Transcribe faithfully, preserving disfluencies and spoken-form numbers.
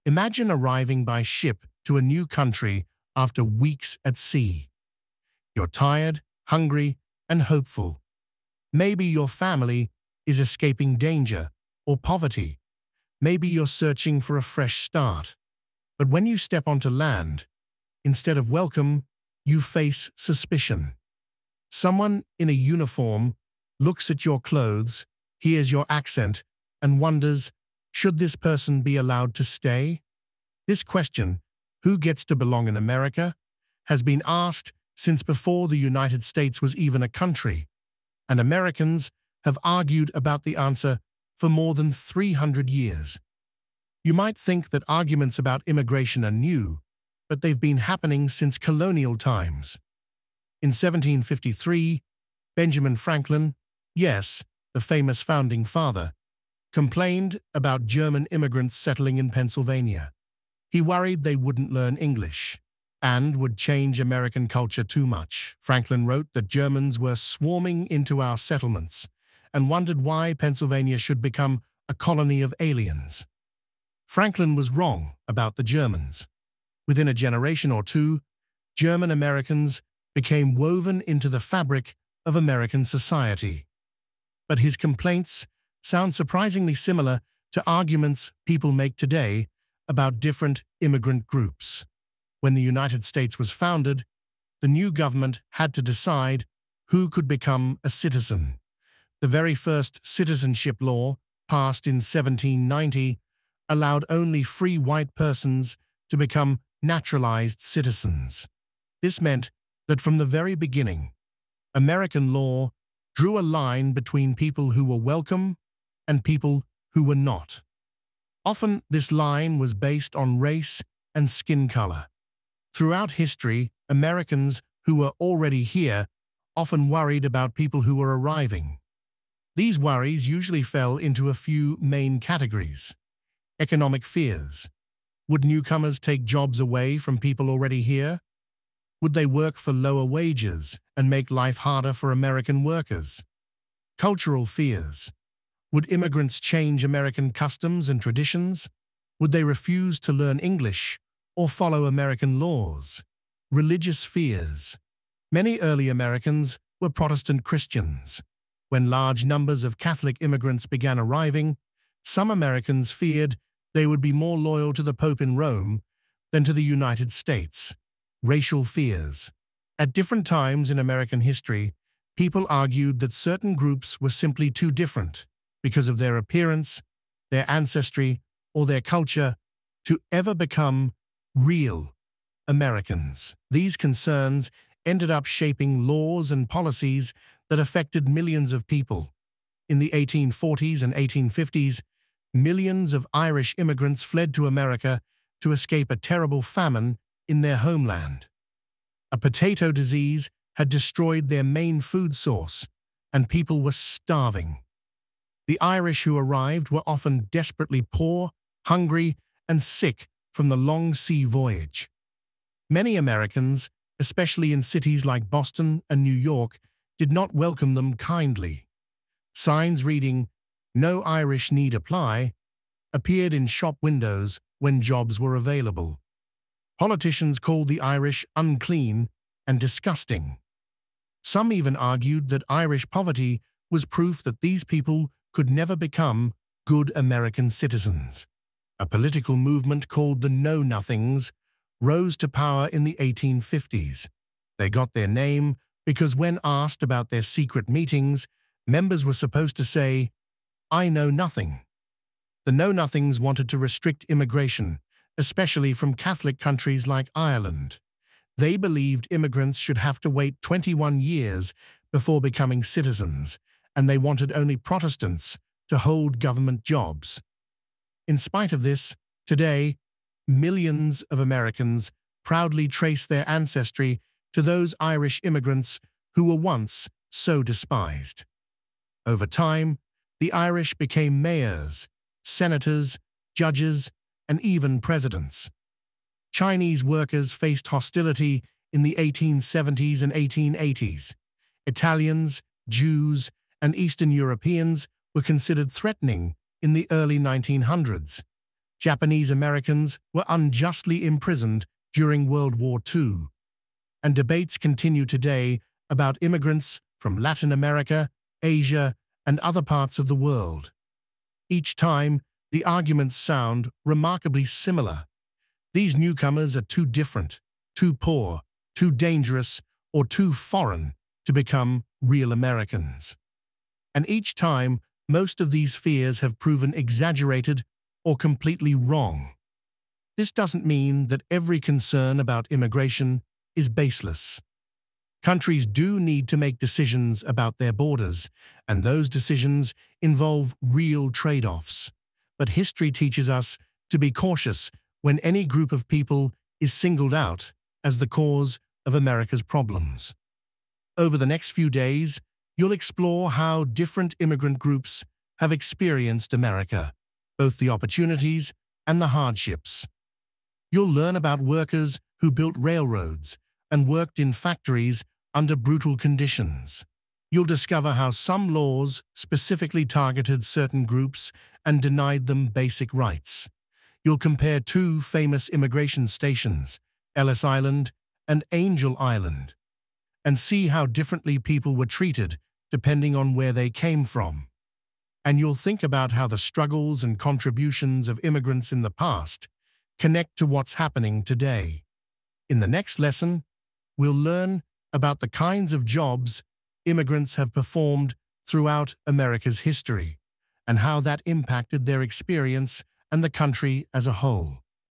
Imagine arriving by ship to a new country after weeks at sea. You're tired, hungry, and hopeful. Maybe your family is escaping danger or poverty. Maybe you're searching for a fresh start. But when you step onto land, instead of welcome, you face suspicion. Someone in a uniform looks at your clothes, hears your accent, and wonders, should this person be allowed to stay? This question, who gets to belong in America, has been asked since before the United States was even a country, and Americans have argued about the answer for more than three hundred years. You might think that arguments about immigration are new, but they've been happening since colonial times. In seventeen fifty-three, Benjamin Franklin, yes, the famous founding father, complained about German immigrants settling in Pennsylvania. He worried they wouldn't learn English and would change American culture too much. Franklin wrote that Germans were swarming into our settlements and wondered why Pennsylvania should become a colony of aliens. Franklin was wrong about the Germans. Within a generation or two, German Americans became woven into the fabric of American society. But his complaints sound surprisingly similar to arguments people make today about different immigrant groups. When the United States was founded, the new government had to decide who could become a citizen. The very first citizenship law, passed in seventeen ninety, allowed only free white persons to become naturalized citizens. This meant that from the very beginning, American law drew a line between people who were welcome and people who were not. Often, this line was based on race and skin color. Throughout history, Americans who were already here often worried about people who were arriving. These worries usually fell into a few main categories. Economic fears. Would newcomers take jobs away from people already here? Would they work for lower wages and make life harder for American workers? Cultural fears. Would immigrants change American customs and traditions? Would they refuse to learn English or follow American laws? Religious fears. Many early Americans were Protestant Christians. When large numbers of Catholic immigrants began arriving, some Americans feared they would be more loyal to the Pope in Rome than to the United States. Racial fears. At different times in American history, people argued that certain groups were simply too different because of their appearance, their ancestry, or their culture to ever become real Americans. These concerns ended up shaping laws and policies that affected millions of people. In the eighteen forties and eighteen fifties, millions of Irish immigrants fled to America to escape a terrible famine in their homeland. A potato disease had destroyed their main food source, and people were starving. The Irish who arrived were often desperately poor, hungry, and sick from the long sea voyage. Many Americans, especially in cities like Boston and New York, did not welcome them kindly. Signs reading, "No Irish need apply," appeared in shop windows when jobs were available. Politicians called the Irish unclean and disgusting. Some even argued that Irish poverty was proof that these people could never become good American citizens. A political movement called the Know-Nothings rose to power in the eighteen fifties. They got their name because when asked about their secret meetings, members were supposed to say, "I know nothing." The Know-Nothings wanted to restrict immigration, especially from Catholic countries like Ireland. They believed immigrants should have to wait twenty-one years before becoming citizens, and they wanted only Protestants to hold government jobs. In spite of this, today, millions of Americans proudly trace their ancestry to those Irish immigrants who were once so despised. Over time, the Irish became mayors, senators, judges, and even presidents. Chinese workers faced hostility in the eighteen seventies and eighteen eighties. Italians, Jews, and Eastern Europeans were considered threatening in the early nineteen hundreds. Japanese Americans were unjustly imprisoned during World War Two, and debates continue today about immigrants from Latin America, Asia, and other parts of the world. Each time, the arguments sound remarkably similar. These newcomers are too different, too poor, too dangerous, or too foreign to become real Americans. And each time, most of these fears have proven exaggerated or completely wrong. This doesn't mean that every concern about immigration is baseless. Countries do need to make decisions about their borders, and those decisions involve real trade-offs. But history teaches us to be cautious when any group of people is singled out as the cause of America's problems. Over the next few days, you'll explore how different immigrant groups have experienced America, both the opportunities and the hardships. You'll learn about workers who built railroads and worked in factories under brutal conditions. You'll discover how some laws specifically targeted certain groups and denied them basic rights. You'll compare two famous immigration stations, Ellis Island and Angel Island, and see how differently people were treated depending on where they came from. And you'll think about how the struggles and contributions of immigrants in the past connect to what's happening today. In the next lesson, we'll learn about the kinds of jobs immigrants have performed throughout America's history and how that impacted their experience and the country as a whole.